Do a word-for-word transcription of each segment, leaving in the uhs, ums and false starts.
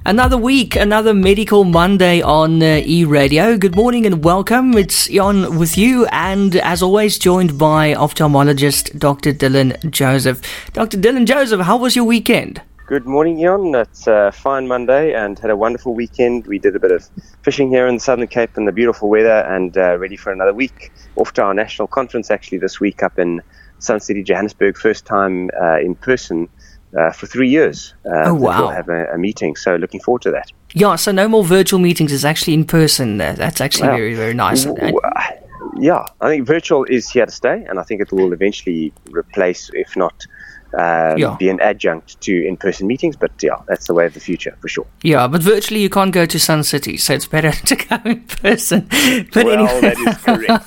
Another week, another Medical Monday on uh, E-Radio. Good morning and welcome. It's Jan with you, and as always, joined by ophthalmologist Doctor Dylan Joseph. Doctor Dylan Joseph, how was your weekend? Good morning, Jan. It's a fine Monday and had a wonderful weekend. We did a bit of fishing here in the Southern Cape in the beautiful weather and uh, ready for another week. Off to our national conference actually this week up in Sun City, Johannesburg. First time uh, in person uh, for three years. Uh, oh, wow. We'll have a, a meeting, so looking forward to that. Yeah, so no more virtual meetings. It's actually in person. Uh, that's actually well, very, very nice. W- yeah, I think virtual is here to stay, and I think it will eventually replace, if not Um, yeah. be an adjunct to in-person meetings, but yeah, that's the way of the future for sure. Yeah, but virtually you can't go to Sun City, so it's better to go in person. But well, anyway. that is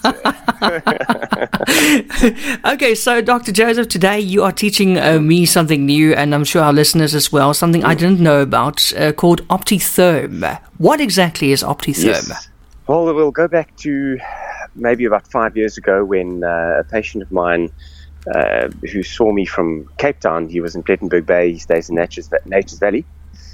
correct. Okay, so Doctor Joseph, today you are teaching uh, me something new, and I'm sure our listeners as well, something I didn't know about, uh, called Optitherm. What exactly is Optitherm? Yes. Well, we'll go back to maybe about five years ago when uh, a patient of mine Uh, who saw me from Cape Town. He was in Plettenberg Bay. He stays in Nature's, Nature's Valley.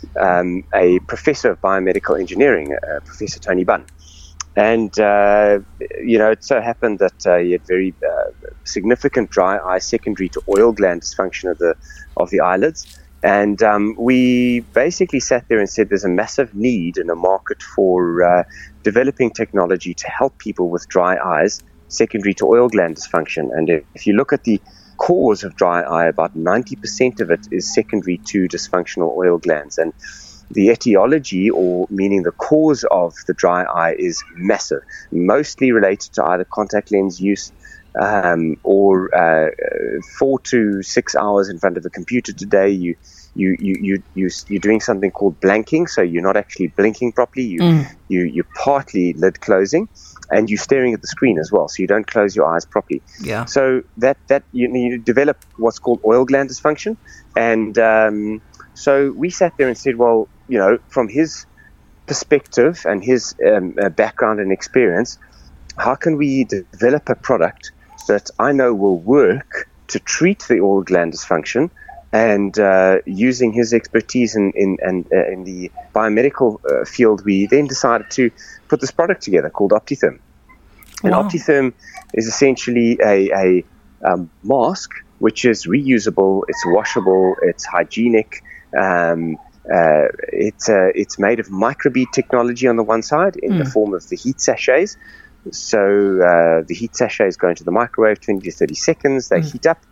Um, a professor of biomedical engineering, uh, Professor Tony Bunn. And, uh, you know, it so happened that uh, he had very uh, significant dry eye secondary to oil gland dysfunction of the, of the eyelids. And um, we basically sat there and said there's a massive need in a market for uh, developing technology to help people with dry eyes secondary to oil gland dysfunction. And if you look at the cause of dry eye, about ninety percent of it is secondary to dysfunctional oil glands. And the etiology, or meaning the cause of the dry eye, is massive, mostly related to either contact lens use um, or uh, four to six hours in front of a computer today. You You, you, you, you, you're doing something called blanking, so you're not actually blinking properly. You, mm. you, you're partly lid closing, and you're staring at the screen as well, so you don't close your eyes properly. Yeah. So that, that you, you develop what's called oil gland dysfunction. And um, so we sat there and said, well, you know, from his perspective and his um, uh, background and experience, how can we develop a product that I know will work to treat the oil gland dysfunction? And uh, using his expertise in in, in, uh, in the biomedical uh, field, we then decided to put this product together called Optitherm. And wow. Optitherm is essentially a, a um, mask which is reusable, it's washable, it's hygienic. Um, uh, it's uh, it's made of microbead technology on the one side in mm. the form of the heat sachets. So uh, the heat sachets go into the microwave, twenty to thirty seconds, they mm. heat up.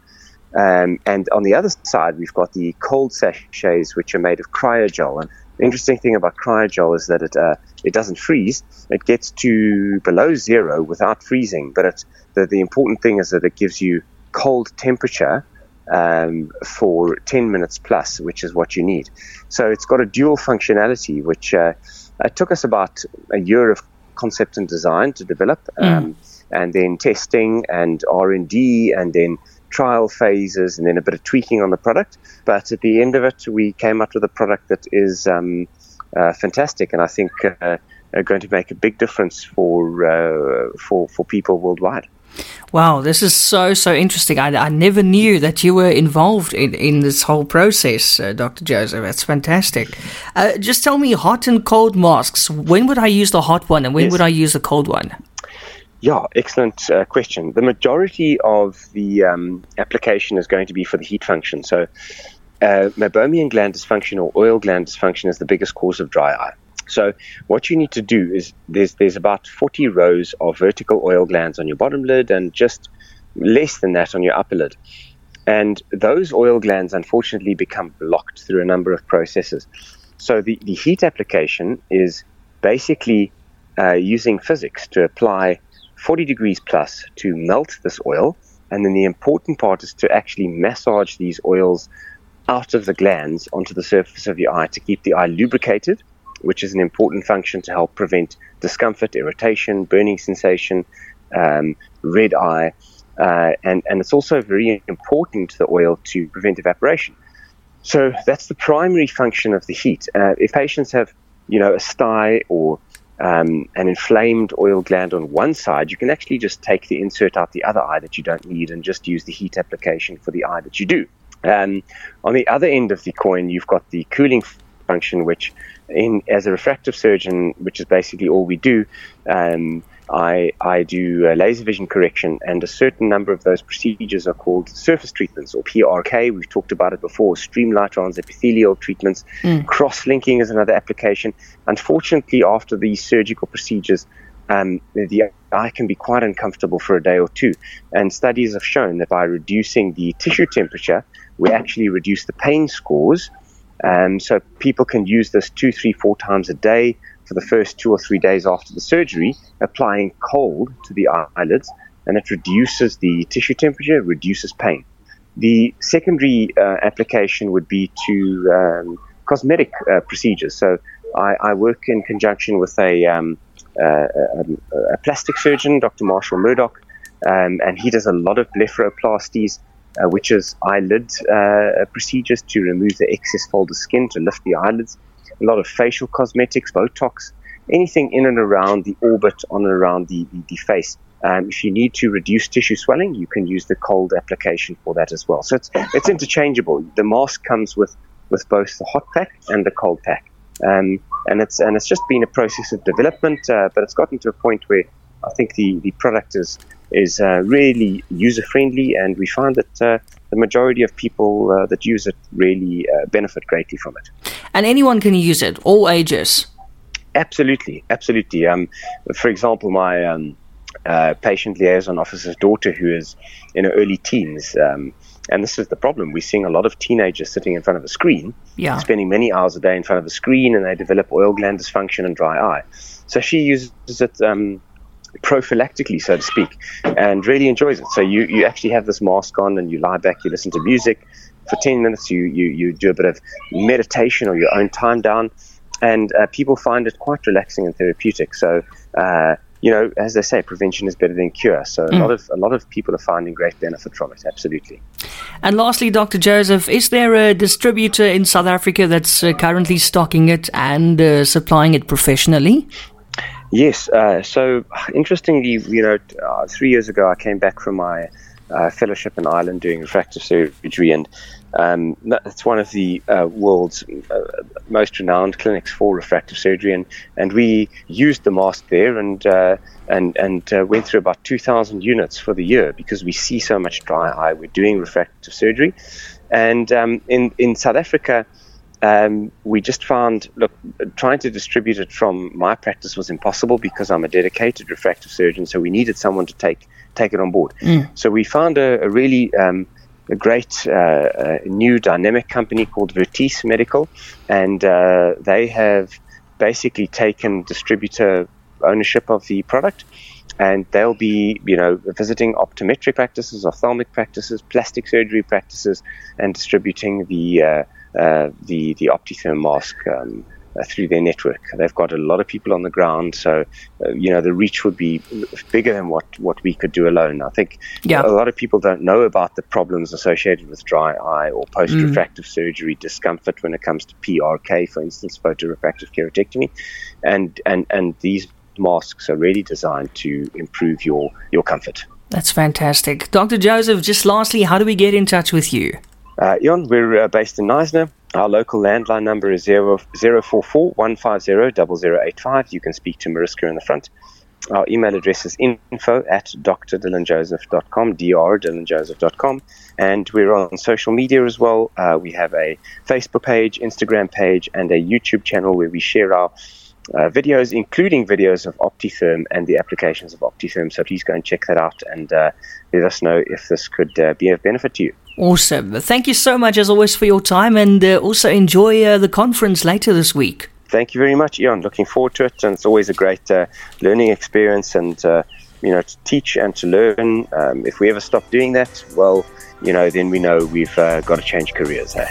Um, and on the other side, we've got the cold sachets, which are made of cryogel. And the interesting thing about cryogel is that it uh, it doesn't freeze. It gets to below zero without freezing. But it, the, the important thing is that it gives you cold temperature um, for ten minutes plus, which is what you need. So it's got a dual functionality, which uh, it took us about a year of concept and design to develop, um, mm. and then testing and R and D, and then trial phases, and then a bit of tweaking on the product. But at the end of it, we came up with a product that is um, uh, fantastic, and I think uh, are going to make a big difference for uh, for for people worldwide. Wow, this is so, so interesting. I, I never knew that you were involved in, in this whole process, uh, Doctor Joseph. That's fantastic. Uh, just tell me, hot and cold masks, when would I use the hot one and when yes. would I use the cold one? Yeah, excellent uh, question. The majority of the um, application is going to be for the heat function. So uh, meibomian gland dysfunction or oil gland dysfunction is the biggest cause of dry eye. So what you need to do is there's there's about forty rows of vertical oil glands on your bottom lid and just less than that on your upper lid. And those oil glands, unfortunately, become blocked through a number of processes. So the, the heat application is basically uh, using physics to apply forty degrees plus to melt this oil. And then the important part is to actually massage these oils out of the glands onto the surface of your eye to keep the eye lubricated, which is an important function to help prevent discomfort, irritation, burning sensation, um, red eye. Uh, and, and it's also very important, the oil, to prevent evaporation. So that's the primary function of the heat. Uh, if patients have, you know, a sty or um, an inflamed oil gland on one side, you can actually just take the insert out the other eye that you don't need and just use the heat application for the eye that you do. Um, on the other end of the coin, you've got the cooling function, which in as a refractive surgeon, which is basically all we do, um, I, I do uh, laser vision correction, and a certain number of those procedures are called surface treatments, or P R K. We've talked about it before, streamlined transepithelial treatments. Mm. Cross-linking is another application. Unfortunately, after these surgical procedures, um, the eye can be quite uncomfortable for a day or two. And studies have shown that by reducing the tissue temperature, we actually reduce the pain scores. Um, so people can use this two, three, four times a day for the first two or three days after the surgery, applying cold to the eyelids, and it reduces the tissue temperature, reduces pain. The secondary uh, application would be to um, cosmetic uh, procedures. So I, I work in conjunction with a, um, uh, a, a plastic surgeon, Doctor Marshall Murdoch, um, and he does a lot of blepharoplasties, uh, which is eyelid uh, procedures to remove the excess folded skin, to lift the eyelids. A lot of facial cosmetics, Botox, anything in and around the orbit, on and around the, the, the face. Um, if you need to reduce tissue swelling, you can use the cold application for that as well. So it's it's interchangeable. The mask comes with, with both the hot pack and the cold pack. Um, and it's and it's just been a process of development, uh, but it's gotten to a point where I think the, the product is, is uh, really user-friendly, and we find that uh, the majority of people uh, that use it really uh, benefit greatly from it. And anyone can use it, all ages? Absolutely, absolutely. Um, for example, my um, uh, patient liaison officer's daughter, who is in her early teens, um, and this is the problem. We're seeing a lot of teenagers sitting in front of a screen, yeah. spending many hours a day in front of a screen, and they develop oil gland dysfunction and dry eye. So she uses it um, prophylactically, so to speak, and really enjoys it. So you, you actually have this mask on, and you lie back, you listen to music. For ten minutes, you, you, you do a bit of meditation or your own time down, and uh, people find it quite relaxing and therapeutic. So, uh, you know, as they say, prevention is better than cure. So a mm. lot of a lot of people are finding great benefit from it, absolutely. And lastly, Doctor Joseph, is there a distributor in South Africa that's uh, currently stocking it and uh, supplying it professionally? Yes. Uh, so, interestingly, you know, uh, three years ago, I came back from my uh, fellowship in Ireland doing refractive surgery, and um, it's one of the uh, world's uh, most renowned clinics for refractive surgery, and, and we used the mask there, and uh, and and uh, went through about two thousand units for the year because we see so much dry eye. We're doing refractive surgery, and um, in in South Africa. Um, we just found, look, trying to distribute it from my practice was impossible because I'm a dedicated refractive surgeon, so we needed someone to take take it on board. Mm. So we found a, a really um, a great uh, a new dynamic company called Vertice Medical, and uh, they have basically taken distributor ownership of the product, and they'll be, you know, visiting optometric practices, ophthalmic practices, plastic surgery practices, and distributing the uh, Uh, the the Optitherm mask um, uh, through their network. They've got a lot of people on the ground, so uh, you know the reach would be bigger than what, what we could do alone. I think yeah. a lot of people don't know about the problems associated with dry eye or post-refractive mm. surgery discomfort when it comes to P R K, for instance, photorefractive keratectomy, and and and these masks are really designed to improve your your comfort. That's fantastic, Doctor Joseph. Just lastly, how do we get in touch with you? Uh, Jan, we're uh, based in Knysna. Our local landline number is zero zero four four one five zero zero zero eight five. You can speak to Mariska in the front. Our email address is info at d r dylan joseph dot com, d r dylan joseph dot com. And we're on social media as well. Uh, we have a Facebook page, Instagram page, and a YouTube channel where we share our uh, videos, including videos of Optitherm and the applications of Optitherm. So please go and check that out, and uh, let us know if this could uh, be of benefit to you. Awesome. Thank you so much, as always, for your time, and uh, also enjoy uh, the conference later this week. Thank you very much, Ian. Looking forward to it, and it's always a great uh, learning experience, and uh, you know, to teach and to learn. Um, if we ever stop doing that, well, you know, then we know we've uh, got to change careers. Eh?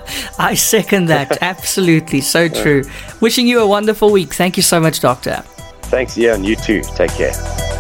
I second that. Absolutely, so true. Wishing you a wonderful week. Thank you so much, Doctor. Thanks, Ian. You too. Take care.